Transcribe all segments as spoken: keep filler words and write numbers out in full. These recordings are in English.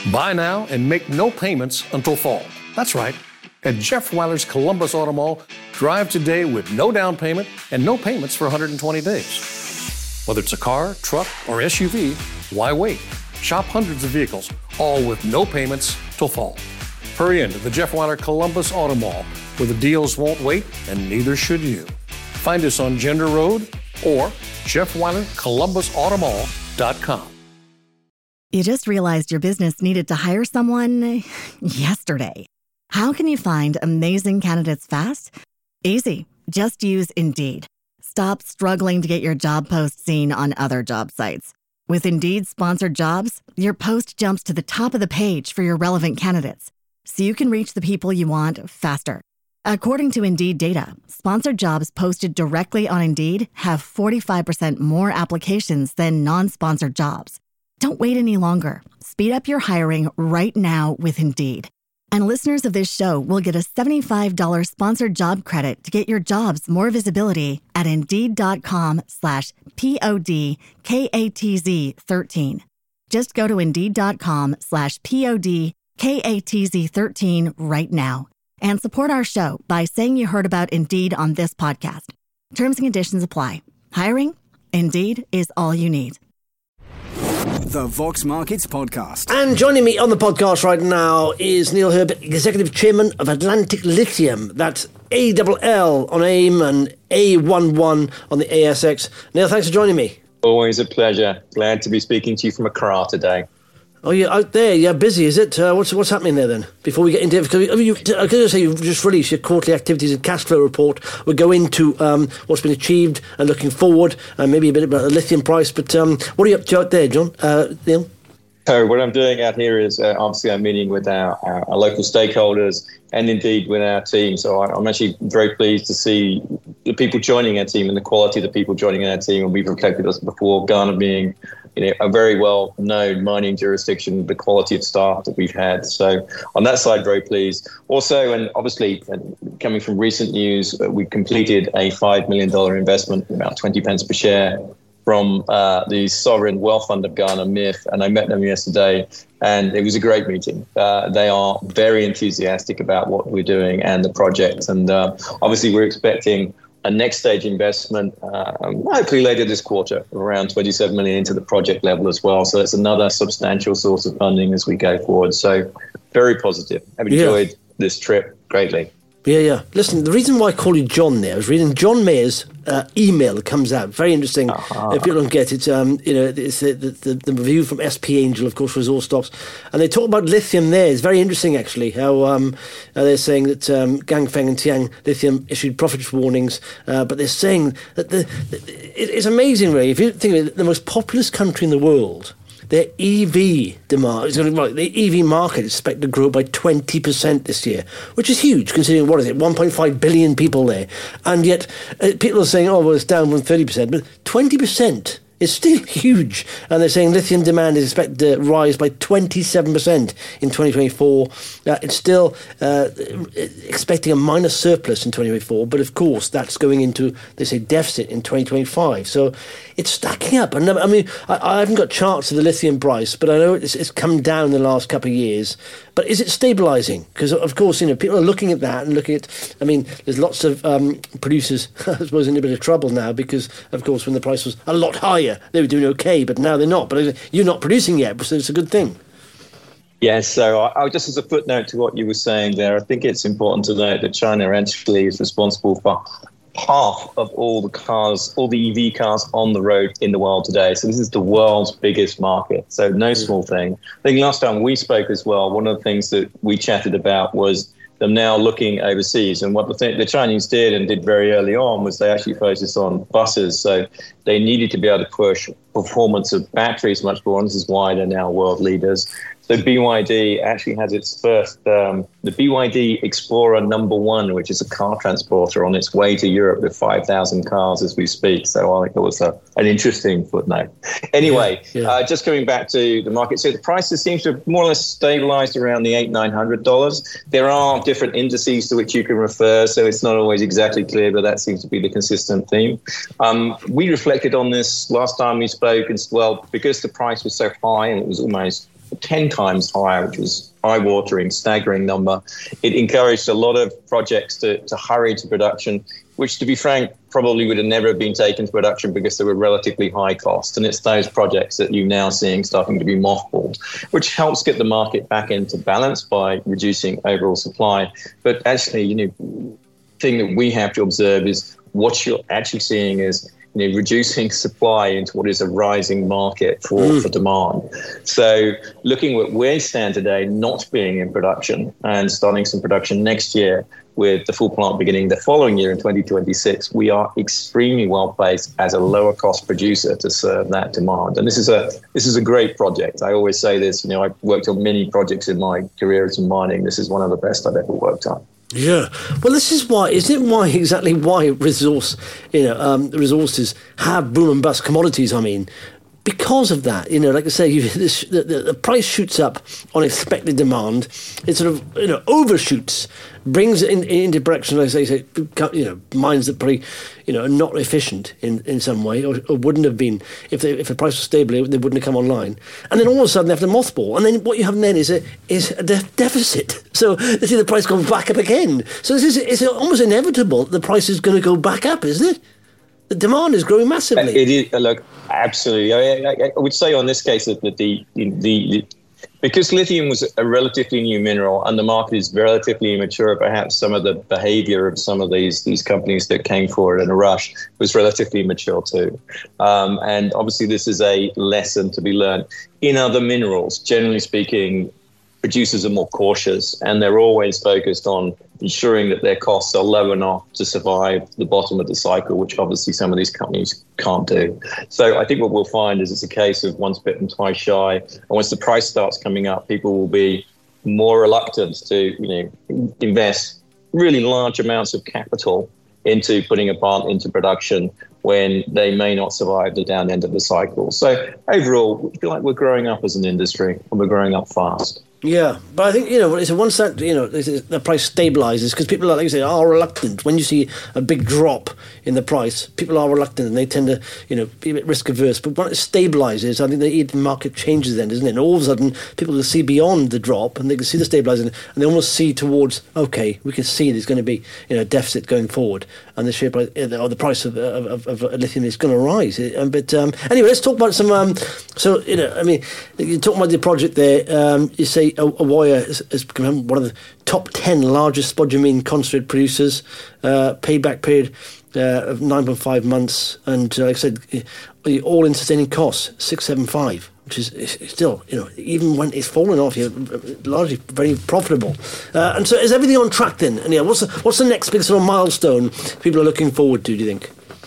Buy now and make no payments until fall. That's right. At Jeff Weiler's Columbus Auto Mall, drive today with no down payment and no payments for one hundred twenty days. Whether it's a car, truck, or S U V, why wait? Shop hundreds of vehicles, all with no payments till fall. Hurry into the Jeff Weiler Columbus Auto Mall, where the deals won't wait and neither should you. Find us on Gender Road or Jeff Weiler Columbus Auto Mall dot com. You just realized your business needed to hire someone yesterday. How can you find amazing candidates fast? Easy. Just use Indeed. Stop struggling to get your job post seen on other job sites. With Indeed sponsored jobs, your post jumps to the top of the page for your relevant candidates, so you can reach the people you want faster. According to Indeed data, sponsored jobs posted directly on Indeed have forty-five percent more applications than non-sponsored jobs. Don't wait any longer. Speed up your hiring right now with Indeed. And listeners of this show will get a seventy-five dollars sponsored job credit to get your jobs more visibility at Indeed.com slash P-O-D-K-A-T-Z 13. Just go to Indeed.com slash P-O-D-K-A-T-Z 13 right now and support our show by saying you heard about Indeed on this podcast. Terms and conditions apply. Hiring? Indeed is all you need. The Vox Markets Podcast. And joining me on the podcast right now is Neil Herbert, Executive Chairman of Atlantic Lithium. That's A L L on AIM and A eleven on the A S X. Neil, thanks for joining me. Always a pleasure. Glad to be speaking to you from Accra today. Oh, you're out there. You're busy, is it? Uh, what's what's happening there then? Before we get into it, because I mean, you, I can say you've just released your quarterly activities and cash flow report. We'll go into um, what's been achieved and looking forward, and maybe a bit about the lithium price. But um, what are you up to out there, John? Uh, Neil? So what I'm doing out here is uh, obviously I'm meeting with our, our, our local stakeholders and indeed with our team. So I, I'm actually very pleased to see the people joining our team and the quality of the people joining our team. And we've reflected this before, Ghana being you know, a very well-known mining jurisdiction, the quality of staff that we've had. So on that side, very pleased. Also, and obviously coming from recent news, we completed a five million dollars investment, about twenty pence per share, from uh, the Sovereign Wealth Fund of Ghana, M I F, and I met them yesterday, and it was a great meeting. Uh, they are very enthusiastic about what we're doing and the project, and uh, obviously we're expecting a next stage investment, uh, hopefully later this quarter, of around twenty-seven million into the project level as well. So it's another substantial source of funding as we go forward. So very positive. I've enjoyed yeah. this trip greatly. Yeah, yeah. Listen, the reason why I call you John there, I was reading John Mayer's uh, email that comes out. Very interesting. Uh-huh. If people don't get it, um, you know, it's the, the, the review from S P Angel, of course, Resource Stocks. And they talk about lithium there. It's very interesting, actually, how um, uh, they're saying that um, Ganfeng and Tian Lithium issued profit warnings. Uh, but they're saying that the, the it, it's amazing, really. If you think of it, the most populous country in the world, their E V demand is going to right, the E V market is expected to grow by twenty percent this year, which is huge considering what is it, one point five billion people there, and yet uh, people are saying, oh well, it's down from thirty percent, but twenty percent is still huge, and they're saying lithium demand is expected to rise by twenty-seven percent in twenty twenty-four. Uh, it's still uh, expecting a minor surplus in twenty twenty-four, but of course that's going into, they say, deficit in twenty twenty-five. So it's stacking up. And I mean, I, I haven't got charts of the lithium price, but I know it's, it's come down in the last couple of years. But is it stabilising? Because of course, you know, people are looking at that and looking at, I mean, there's lots of um, producers, I suppose, in a bit of trouble now because, of course, when the price was a lot higher, they were doing okay, but now they're not. But you're not producing yet, so it's a good thing. Yes, so I, I, just as a footnote to what you were saying there, I think it's important to note that China actually is responsible for half of all the cars, all the E V cars on the road in the world today. So this is the world's biggest market. So no small thing. I think last time we spoke as well, one of the things that we chatted about was them now looking overseas. And what the, th- the Chinese did and did very early on was they actually focused on buses. So they needed to be able to push performance of batteries much more. And this is why they're now world leaders. So B Y D actually has its first, um, the B Y D Explorer number one, which is a car transporter on its way to Europe with five thousand cars as we speak. So I think it was a, an interesting footnote. Anyway, yeah, yeah. Uh, just coming back to the market. So the prices seem to have more or less stabilized around the eight hundred dollars, nine hundred dollars. There are different indices to which you can refer, so it's not always exactly clear, but that seems to be the consistent theme. Um, we reflected on this last time we spoke as well, because the price was so high and it was almost ten times higher, which was eye-watering, staggering number. It encouraged a lot of projects to, to hurry to production, which, to be frank, probably would have never been taken to production because they were relatively high cost. And it's those projects that you're now seeing starting to be mothballed, which helps get the market back into balance by reducing overall supply. But actually, you know, thing that we have to observe is what you're actually seeing is, you know, reducing supply into what is a rising market for, mm. for demand. So looking at where we stand today, not being in production and starting some production next year with the full plant beginning the following year in twenty twenty-six, we are extremely well placed as a lower cost producer to serve that demand. And this is a this is a great project. I always say this, you know, I've worked on many projects in my career as in mining. This is one of the best I've ever worked on. Yeah, well, this is why. Isn't it why exactly why resource, you know, um, resources have boom and bust commodities? I mean, because of that, you know, like I say, you, this, the, the, the price shoots up on expected demand. It sort of, you know, overshoots, brings it in, into production, like I say, you know, mines that probably, you know, are not efficient in, in some way, or, or wouldn't have been if they, if the price was stable, they wouldn't have come online. And then all of a sudden they have to mothball, and then what you have then is a is a de- deficit. So they see the price goes back up again. So this is it's almost inevitable the price is going to go back up, isn't it? The demand is growing massively. It is. Look, absolutely. I, I, I would say on this case that the, the, the, the because lithium was a relatively new mineral and the market is relatively immature, perhaps some of the behavior of some of these these companies that came forward in a rush was relatively immature too. Um, and obviously this is a lesson to be learned. In other minerals, generally speaking, producers are more cautious and they're always focused on ensuring that their costs are low enough to survive the bottom of the cycle, which obviously some of these companies can't do. So I think what we'll find is it's a case of once bitten, twice shy. And once the price starts coming up, people will be more reluctant to, you know, invest really large amounts of capital into putting a plant into production when they may not survive the down end of the cycle. So overall, we feel like we're growing up as an industry and we're growing up fast. Yeah, but I think, you know, it's a once that, you know, the price stabilises, because people are, like you say, are reluctant. When you see a big drop in the price, people are reluctant and they tend to, you know, be a bit risk averse. But when it stabilises, I think the, the market changes then, doesn't it? And all of a sudden, people can see beyond the drop and they can see the stabilising and they almost see towards, okay, we can see there's going to be, you know, a deficit going forward and the share price, or the price of, of, of, of lithium is going to rise. But um, anyway, let's talk about some, um, so, you know, I mean, you're talking about the project there, um, you say, Awoya has, has become one of the top ten largest spodumene concentrate producers. Uh, payback period uh, of nine point five months, and uh, like I said, the all-in sustaining costs six seven five, which is, is still, you know, even when it's fallen off, you're largely very profitable. Uh, and so, is everything on track then? And yeah, what's the, what's the next big sort of milestone people are looking forward to? Do you think?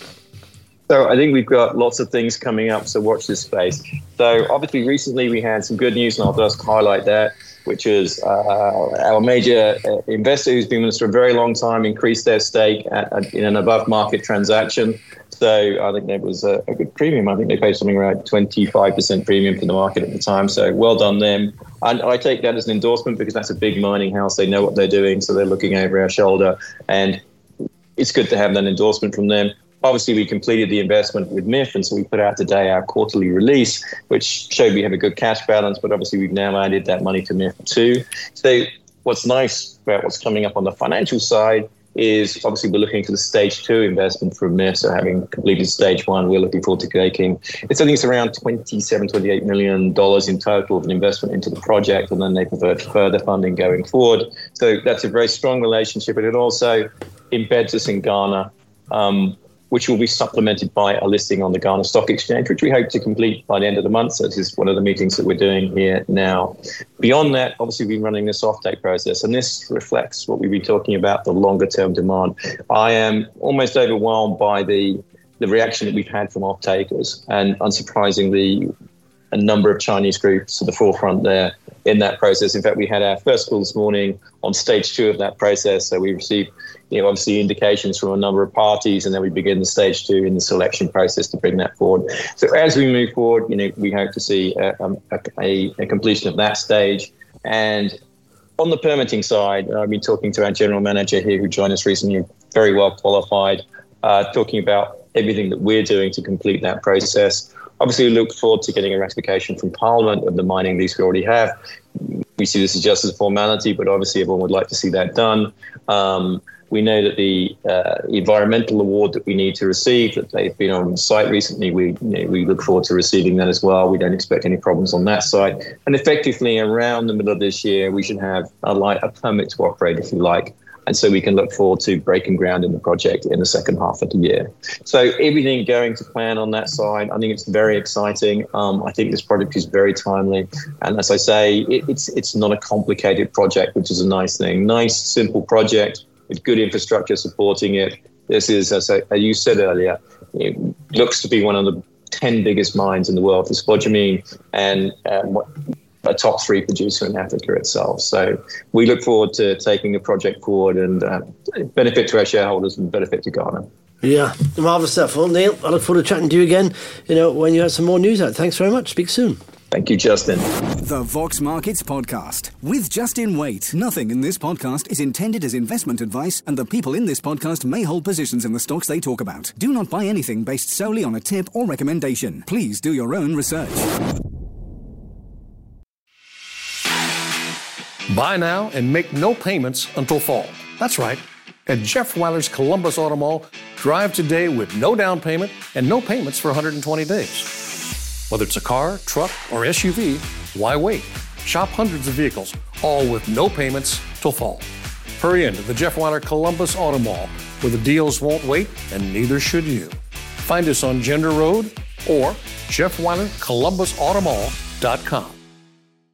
So I think we've got lots of things coming up, so watch this space. So obviously recently we had some good news, and I'll just highlight that, which is uh, our major uh, investor who's been with us for a very long time increased their stake at, at, in an above-market transaction. So I think there was a, a good premium. I think they paid something around twenty-five percent premium for the market at the time. So well done them. And I take that as an endorsement because that's a big mining house. They know what they're doing, so they're looking over our shoulder. And it's good to have that endorsement from them. Obviously, we completed the investment with M I F, and so we put out today our quarterly release, which showed we have a good cash balance, but obviously we've now added that money to M I F too. So what's nice about what's coming up on the financial side is obviously we're looking to the stage two investment from M I F, so having completed stage one, we're looking forward to taking, it's I think it's around twenty-seven, twenty-eight million dollars in total of an investment into the project, and then they convert further funding going forward. So that's a very strong relationship, and it also embeds us in Ghana, um, which will be supplemented by a listing on the Ghana Stock Exchange, which we hope to complete by the end of the month. So this is one of the meetings that we're doing here now. Beyond that, obviously, we've been running this offtake process, and this reflects what we've been talking about, the longer-term demand. I am almost overwhelmed by the, the reaction that we've had from off-takers, and unsurprisingly, a number of Chinese groups at the forefront there in that process. In fact, we had our first call this morning on stage two of that process. So we received, you know, obviously indications from a number of parties, and then we begin the stage two in the selection process to bring that forward. So as we move forward, you know, we hope to see a, a, a completion of that stage. And on the permitting side, I've been talking to our general manager here who joined us recently, very well qualified, uh, talking about everything that we're doing to complete that process. obviously, we look forward to getting a ratification from Parliament of the mining lease we already have. We see this as just as a formality, but obviously everyone would like to see that done. Um, we know that the uh, environmental award that we need to receive, that they've been on site recently, we you know, we look forward to receiving that as well. We don't expect any problems on that side. And effectively, around the middle of this year, we should have a, like, a permit to operate, if you like. And so we can look forward to breaking ground in the project in the second half of the year. So everything going to plan on that side. I think it's very exciting. Um, I think this project is very timely. And as I say, it, it's it's not a complicated project, which is a nice thing. Nice, simple project with good infrastructure supporting it. This is, as, I, as you said earlier, it looks to be one of the ten biggest mines in the world for spodumene, and um, a top three producer in Africa itself. So we look forward to taking the project forward and uh, benefit to our shareholders and benefit to Ghana. Yeah, marvellous stuff. Well, Neil, I look forward to chatting to you again, you know, when you have some more news out. Thanks very much. Speak soon. Thank you, Justin. The Vox Markets Podcast with Justin Waite. Nothing in this podcast is intended as investment advice, and the people in this podcast may hold positions in the stocks they talk about. Do not buy anything based solely on a tip or recommendation. Please do your own research. Buy now and make no payments until fall. That's right. At Jeff Weiler's Columbus Auto Mall, drive today with no down payment and no payments for one hundred twenty days. Whether it's a car, truck, or S U V, why wait? Shop hundreds of vehicles, all with no payments till fall. Hurry into the Jeff Weiler Columbus Auto Mall, where the deals won't wait and neither should you. Find us on Gender Road or jeff weiler columbus auto mall dot com.